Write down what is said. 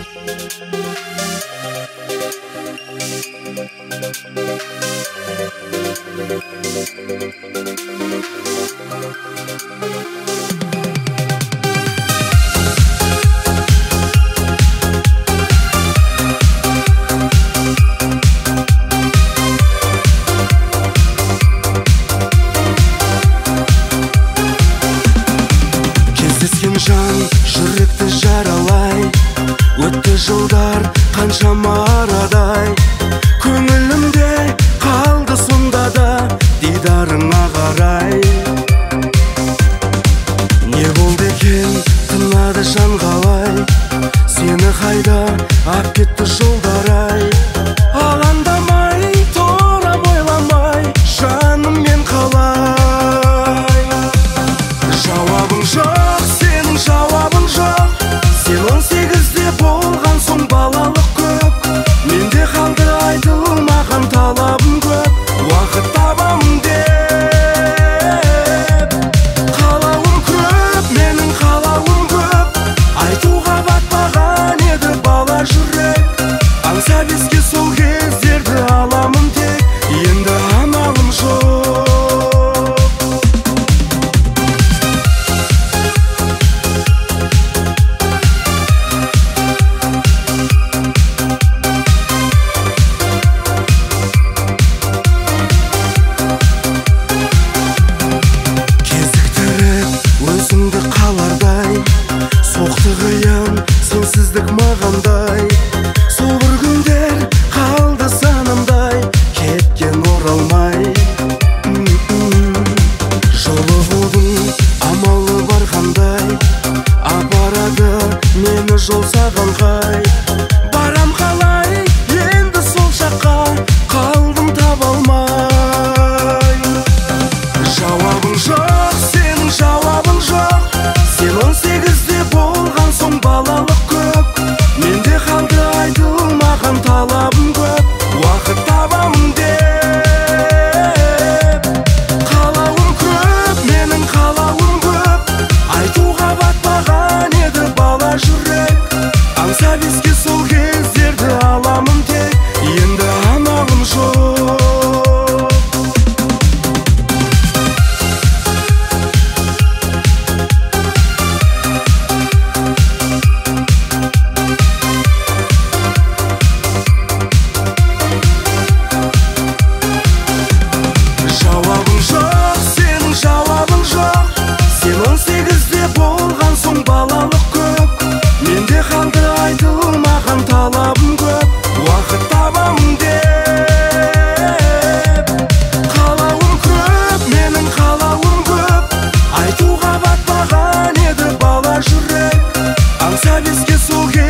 Жан жүректі жаралай, өтті жылдар қаншама арадай. Көңілімде қалды сонда да дидарыңа қарай. Не болды екен, тынады жан қалай, сені қайда ап кетті жолдар-ай. Алаңдамай, тұра ойламай, жаным мен қалай. Жауабың жоқ, жауабың жоқ. Сен 18-де болған соң балалық көп. Менде қалды айтылмаған талабым көп. Уақыт табамын деп қалауым көп, менің қалауым көп. Айтуға батпаған еді бала жүрек. Аңса беске сол кездерді аламын тек, енді амалым жоқ. Өзіңді қалардай, соқты қиын сенсіздік мағандай. Сол бір күндер қалды санымдай, кеткен оралмай. Жолы болдың, амалы бар қандай, апарады мені жол саған қай. Барам қалай, енді сол жаққа, қалдым таба алмай. Жауабың жоқ, сенің жауабың жоқ. Сен 18-де болған соң балалық көп. Менде қалды айтылмаған талабым көп. Уақыт табамын деп қалауым көп, менің қалауым көп. Айтуға батпаған еді бала жүрек. Аңса беске сол кездерді аламын тек, енді амалым жоқ. Жауабың жоқ, сенің жауабың жоқ. Сен 18-де болған соң балалық көп. Менде қалды айтылмаған талабым көп. Уақыт табамын деп қалауым көп, менің қалауым көп. Айтуға батпаған еді бала жүрек. Аңса беске сол